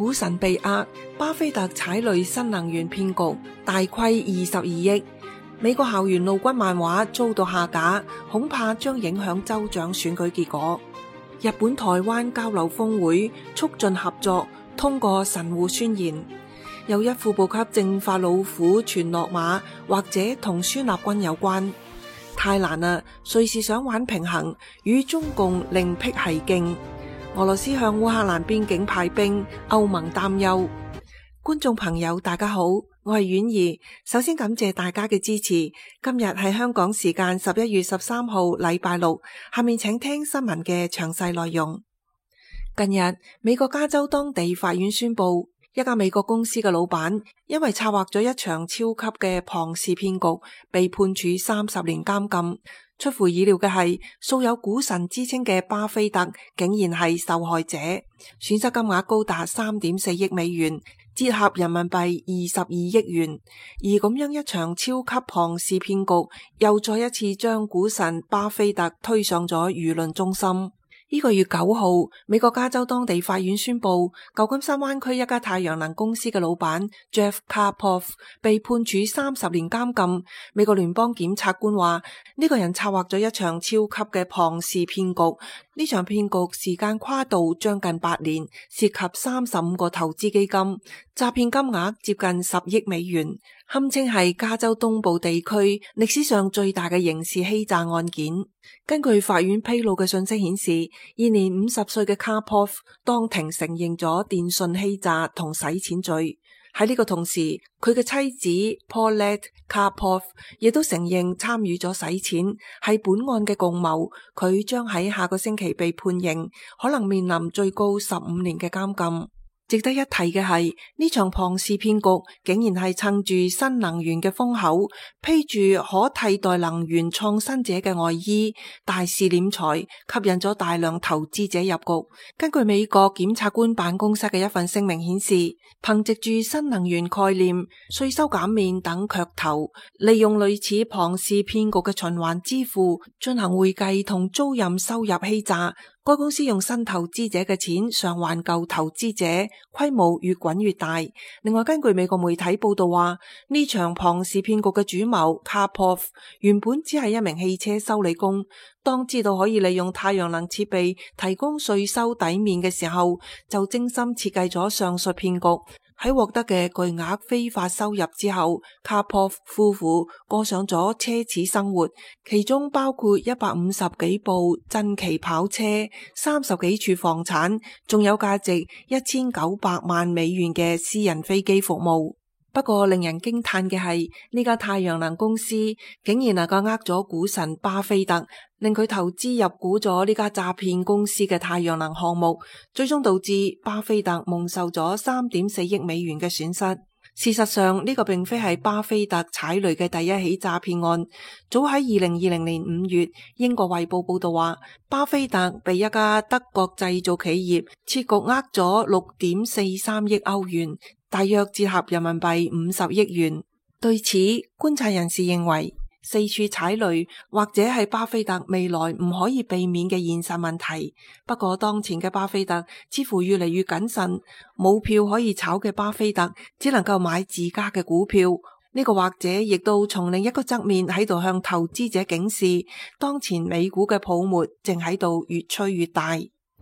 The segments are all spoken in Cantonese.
股神被壓，巴菲特踩雷新能源騙局，大虧22億。美國校園陸軍漫畫遭到下架，恐怕將影響州長選舉結果。日本台灣交流峰會促進合作，通過神戶宣言。又一副部級政法老虎傳落馬，或者同孫立軍有關。太難啦，瑞士想玩平衡，與中共另辟蹊徑。俄羅斯向烏克蘭邊境派兵，歐盟擔憂。觀眾朋友大家好，我係婉兒，首先感謝大家嘅支持。今日係香港時間11月13號禮拜六，下面請聽新聞嘅詳細內容。近日，美國加州當地法院宣布，一家美國公司嘅老闆因為策劃咗一場超級嘅龐氏騙局，被判處30年監禁。出乎意料嘅係，素有股神之稱嘅巴菲特竟然係受害者，損失金額高達3.4億美元，折合人民幣22億元。而咁樣一場超級龐氏騙局，又再一次將股神巴菲特推上咗輿論中心。呢個月9號，美國加州當地法院宣布，舊金山灣區一家太陽能公司嘅老闆 Jeff Karpoff 被判處30年監禁。美國聯邦檢察官話，呢個人策劃咗一場超級嘅龐氏騙局，呢場騙局時間跨度將近8年，涉及35個投資基金，詐騙金額接近10億美元，堪稱係加州東部地區歷史上最大嘅刑事欺詐案件。根據法院披露嘅信息顯示，現年50歲嘅 Karpoff 當庭承認咗電信欺詐同洗錢罪。喺呢個同時，佢嘅妻子 Paulette Karpoff 亦都承認參與咗洗錢，係本案嘅共謀。佢將喺下個星期被判刑，可能面臨最高15年嘅監禁。值得一提嘅係，呢場龐氏騙局竟然係趁住新能源嘅風口，披住可替代能源創新者嘅外衣，大肆斂財，吸引咗大量投資者入局。根據美國檢察官辦公室嘅一份聲明顯示，憑藉住新能源概念、稅收減免等噱頭，利用類似龐氏騙局嘅循環支付進行會計同租賃收入欺詐。該公司用新投資者嘅錢償還舊投資者，規模越滾越大。另外，根據美國媒體報道話，呢場龐氏騙局嘅主謀 Karpoff 原本只係一名汽車修理工，當知道可以利用太陽能設備提供稅收抵免嘅時候，就精心設計咗上述騙局。喺獲得嘅巨額非法收入之後， Karpoff 夫婦過上咗奢侈生活，其中包括150幾部珍奇跑車、30幾處房產，仲有價值1900萬美元嘅私人飛機服務。不過令人驚嘆嘅係，呢家太陽能公司竟然能夠呃咗股神巴菲特，令佢投資入股咗呢家詐騙公司嘅太陽能項目，最終導致巴菲特蒙受咗3.4億美元嘅損失。事實上，呢個並非係巴菲特踩雷嘅第一起詐騙案。早喺2020年5月，英國衛報報道話，巴菲特被一家德國製造企業設局呃咗6.43億歐元，大約折合人民幣50億元。對此，觀察人士認為，四處踩雷或者係巴菲特未來唔可以避免嘅現實問題。不過當前嘅巴菲特似乎越嚟越謹慎，冇票可以炒嘅巴菲特只能夠買自家嘅股票。呢個或者亦都從另一個側面喺度向投資者警示，當前美股嘅泡沫正喺度越吹越大。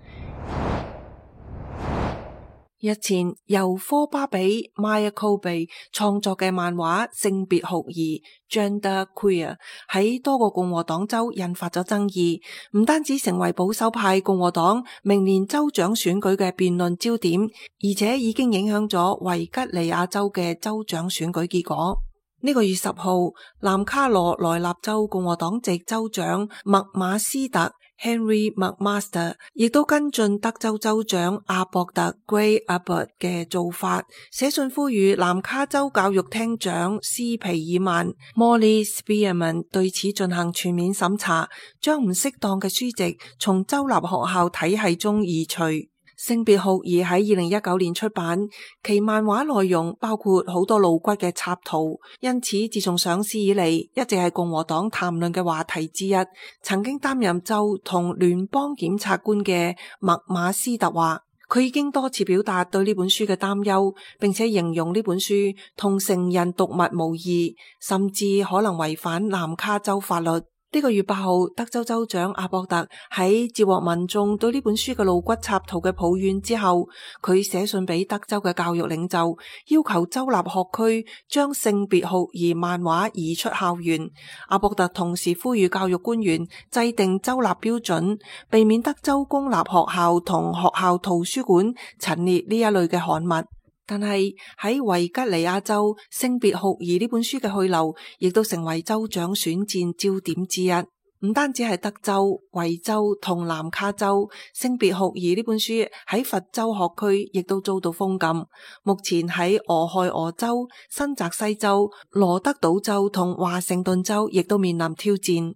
日前由科巴比 Maya Kobe 創作嘅漫畫性別酷兒 Gender Queer 喺多個共和黨州引發咗爭議，唔單止成為保守派共和黨明年州長選舉嘅辯論焦點，而且已經影響咗維吉尼亞州嘅州長選舉結果。呢個月10號，南卡羅來納州共和黨籍州長麥馬斯特 Henry McMaster 亦都跟進德州州長阿伯特 Gray Abbott 嘅做法，寫信呼籲南卡州教育廳長斯皮爾曼 Molly Spearman 對此進行全面審查，將唔適當嘅書籍從州立學校體系中移除。性別酷兒喺2019年出版，其漫畫內容包括好多露骨嘅插圖，因此自從上市以嚟，一直係共和黨談論嘅話題之一。曾經擔任州同聯邦檢察官嘅麥馬斯特話， 佢已經多次表達對呢本書嘅擔憂，並且形容呢本書同成人讀物無異，甚至可能違反南卡州法律。呢個月8號，德州州長阿博特喺接獲民眾對呢本書嘅露骨插圖嘅抱怨之後，佢寫信俾德州嘅教育領袖，要求州立學區將性別酷兒漫畫移出校園。阿博特同時呼籲教育官員制定州立標準，避免德州公立學校同學校圖書館陳列呢一類嘅刊物。但係喺維吉尼亞州，性別酷兒呢本書嘅去留，亦都成為州長選戰焦點之一。唔單止係德州、維州同南卡州，性別酷兒呢本書喺佛州學區亦都遭到封禁。目前喺俄亥俄州、新澤西州、羅德島州同華盛頓州亦都面臨挑戰。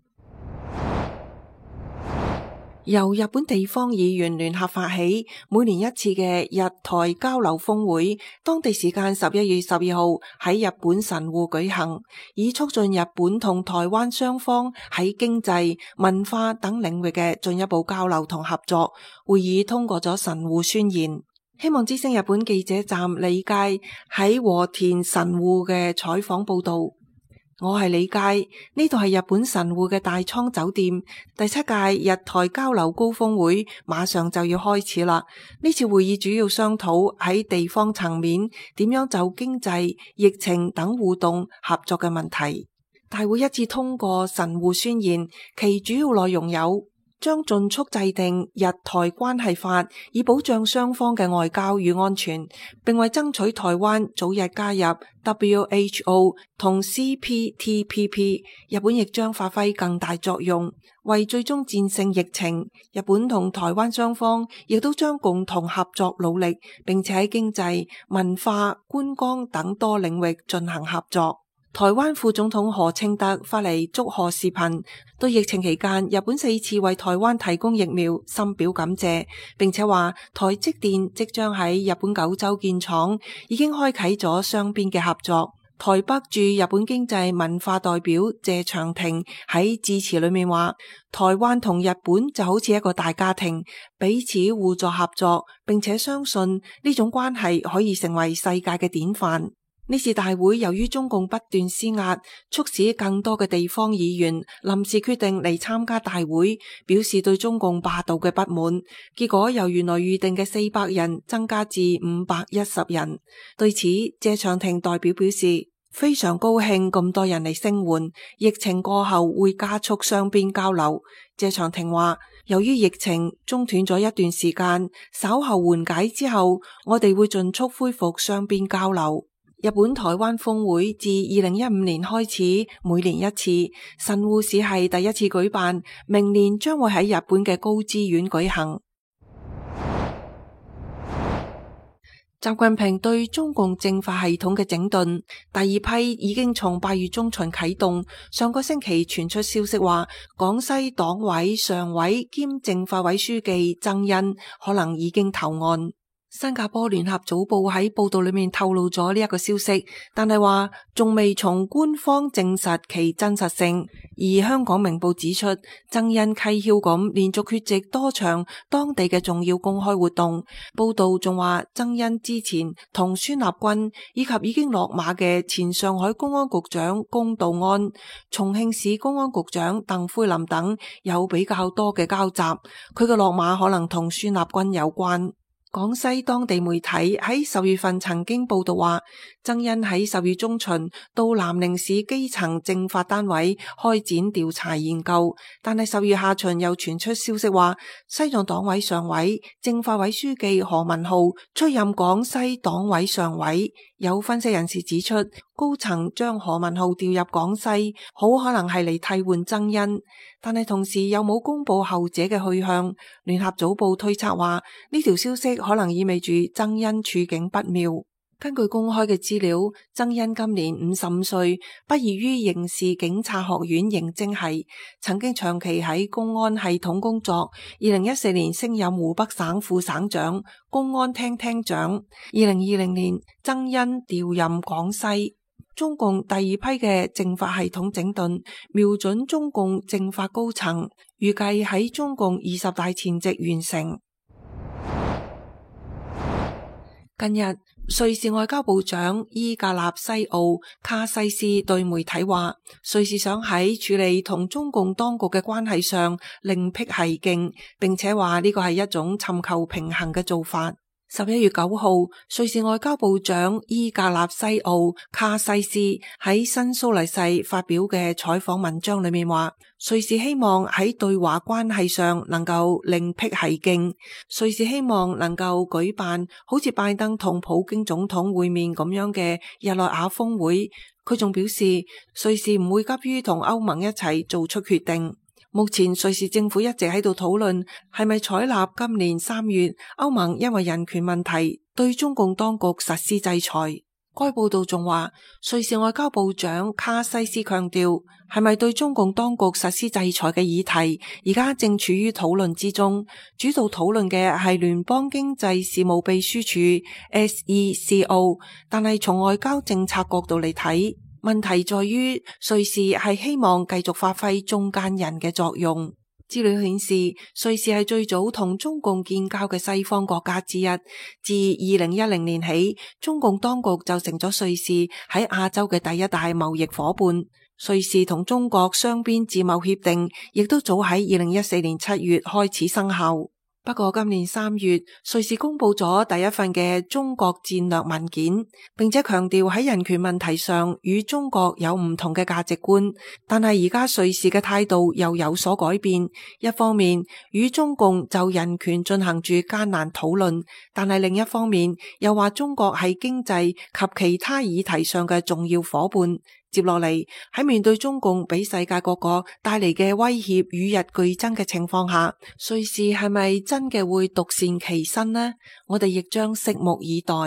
由日本地方議員聯合發起，每年一次嘅日台交流峰會，當地時間11月12號喺日本神戶舉行，以促進日本同台灣雙方喺經濟、文化等領域嘅進一步交流同合作。會議通過咗神戶宣言。希望之聲日本記者站李佳喺和田神戶嘅採訪報道。我係李佳，呢度係日本神戶嘅大倉酒店。第7屆日台交流高峰會馬上就要開始啦。呢次會議主要商討喺地方層面點樣就經濟、疫情等互動合作嘅問題。大會一致通過神戶宣言，其主要內容有將盡速制定日台關係法，以保障雙方嘅外交與安全，並為爭取台灣早日加入 WHO 同 CPTPP， 日本亦將發揮更大作用，為最終戰勝疫情。日本同台灣雙方亦都將共同合作努力，並且喺經濟、文化、觀光等多領域進行合作。台灣副總統何清德發嚟祝賀視頻，對疫情期間日本4次為台灣提供疫苗深表感謝，並且話台積電即將喺日本九州建廠，已經開啟咗雙邊嘅合作。台北駐日本經濟文化代表謝長廷喺致辭裏面話，台灣同日本就好似一個大家庭，彼此互助合作，並且相信呢種關係可以成為世界嘅典範。呢次大會由於中共不斷施壓，促使更多嘅地方議員臨時決定嚟參加大會，表示對中共霸道嘅不滿。結果由原來預定嘅400人增加至510人。對此，謝長廷代表表示非常高興咁多人嚟聲援，疫情過後會加速雙邊交流。謝長廷話，由於疫情中斷咗一段時間，稍後緩解之後，我哋會盡速恢復雙邊交流。日本台灣峰會自2015年開始，每年一次，神戶市係第一次舉辦，明年將會喺日本嘅高知縣舉行。習近平對中共政法系統嘅整頓，第二批已經從8月中旬啟動。上個星期傳出消息話，廣西黨委常委兼政法委書記曾欣可能已經投案。新加坡聯合早報喺報道裏面透露咗呢一個消息，但係話仲未從官方證實其真實性。而香港明報指出，曾欣蹊蹺咁連續缺席多場當地嘅重要公開活動。報道仲話，曾欣之前同孫立軍以及已經落馬嘅前上海公安局長龔道安、重慶市公安局長鄧魁林等有比較多嘅交集。佢嘅落馬可能同孫立軍有關。廣西當地媒體喺10月份曾經報道話，曾欣喺10月中旬到南寧市基層政法單位開展調查研究，但係10月下旬又傳出消息話，西藏黨委常委、政法委書記何文浩出任廣西黨委常委。有分析人士指出，高層將何文浩調入廣西，好可能係嚟替換曾欣，但係同時又冇公布後者嘅去向。聯合早報推測話，呢條消息可能意味住曾欣處境不妙。根據公開嘅資料，曾欣今年55歲，畢業於刑事警察學院刑偵系，曾經長期喺公安系統工作。2014年升任湖北省副省長、公安廳廳長。2020年，曾欣調任廣西。中共第二批嘅政法系統整頓，瞄準中共政法高層，預計喺中共20大前夕完成。 近日，瑞士外交部長伊格納西奧卡西斯對媒體話，瑞士想喺處理同中共當局嘅關係上另闢蹊徑，並且話呢個係一種尋求平衡嘅做法。11月9號，瑞士外交部長伊格納西奧卡西斯喺新蘇黎世發表嘅採訪文章裏面話，瑞士希望喺對華關係上能夠另闢蹊徑，瑞士希望能夠舉辦好似拜登同普京總統會面咁樣嘅日內瓦峰會。佢仲表示，瑞士唔會急於同歐盟一齊做出決定。目前瑞士政府一直喺度討論係咪採納今年3月歐盟因為人權問題對中共當局實施制裁。該報道仲話，瑞士外交部長卡西斯強調，係咪對中共當局實施制裁嘅議題而家正處於討論之中，主導討論嘅係聯邦經濟事務秘書處 SECO， 但係從外交政策角度嚟睇，問題在於瑞士係希望繼續發揮中間人嘅作用。資料顯示，瑞士係最早同中共建交嘅西方國家之一。自2010年起，中共當局就成咗瑞士喺亞洲嘅第一大貿易夥伴。瑞士同中國雙邊自貿協定亦都早喺2014年7月開始生效。不過今年3月，瑞士公布咗第一份嘅中國戰略文件，並且強調喺人權問題上與中國有唔同嘅價值觀。但係而家瑞士嘅態度又有所改變，一方面與中共就人權進行住艱難討論，但係另一方面又話中國喺經濟及其他議題上嘅重要夥伴。接落嚟喺面對中共俾世界各國帶嚟嘅威脅與日俱增嘅情況下，瑞士係咪真嘅會獨善其身呢？我哋亦將拭目以待。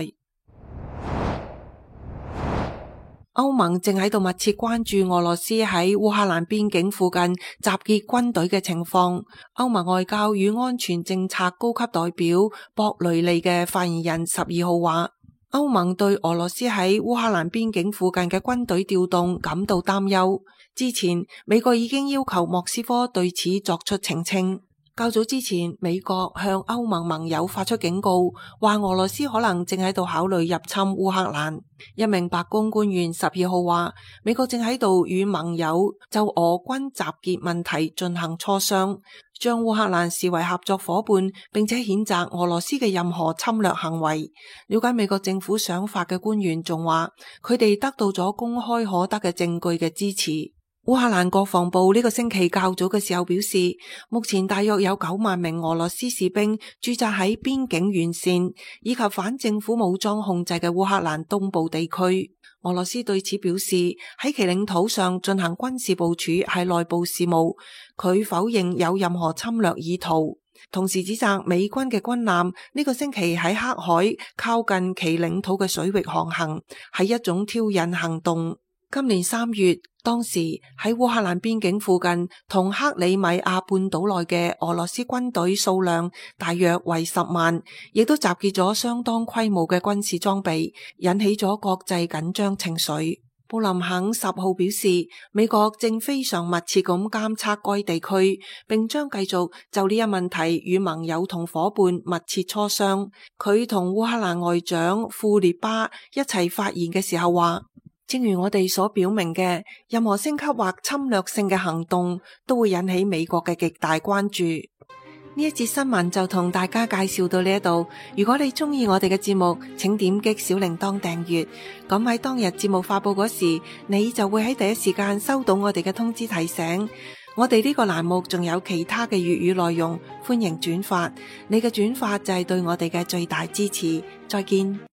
歐盟正喺度密切關注俄羅斯喺烏克蘭邊境附近集結軍隊嘅情況。歐盟外交與安全政策高級代表博雷利嘅發言人12號話，歐盟對俄羅斯喺烏克蘭邊境附近嘅軍隊調動感到擔憂。之前，美國已經要求莫斯科對此作出澄清。較早之前，美國向歐盟盟友發出警告，話俄羅斯可能正喺度考慮入侵烏克蘭。一名白宮官員12號話，美國正喺度與盟友就俄軍集結問題進行磋商，將烏克蘭視為合作夥伴，並且譴責俄羅斯嘅任何侵略行為。了解美國政府想法嘅官員仲話，佢哋得到咗公開可得嘅證據嘅支持。烏克蘭國防部呢個星期較早嘅時候表示，目前大約有9萬名俄羅斯士兵駐紮喺邊境沿線以及反政府武裝控制嘅烏克蘭東部地區。俄羅斯對此表示，喺其領土上進行軍事部署係內部事務，佢否認有任何侵略意圖，同時指責美軍嘅軍艦呢個星期喺黑海靠近其領土嘅水域航行係一種挑釁行動。今年3月，當時喺烏克蘭邊境附近同克里米亞半島內嘅俄羅斯軍隊數量大約為10萬，亦都集結咗相當規模嘅軍事裝備，引起咗國際緊張情緒。布林肯10號表示，美國正非常密切咁監測該地區，並將繼續就呢一問題與盟友同夥伴密切磋商。佢同烏克蘭外長庫列巴一齊發言嘅時候話，正如我哋所表明嘅，任何升級或侵略性嘅行動都會引起美國嘅極大關注。呢一節新聞就同大家介紹到呢一度。如果你中意我哋嘅節目，請點擊小鈴鐺訂閱，咁喺當日節目發佈嗰時，你就會喺第一時間收到我哋嘅通知提醒。我哋呢個欄目仲有其他嘅粵語內容，歡迎轉發。你嘅轉發就係對我哋嘅最大支持。再見。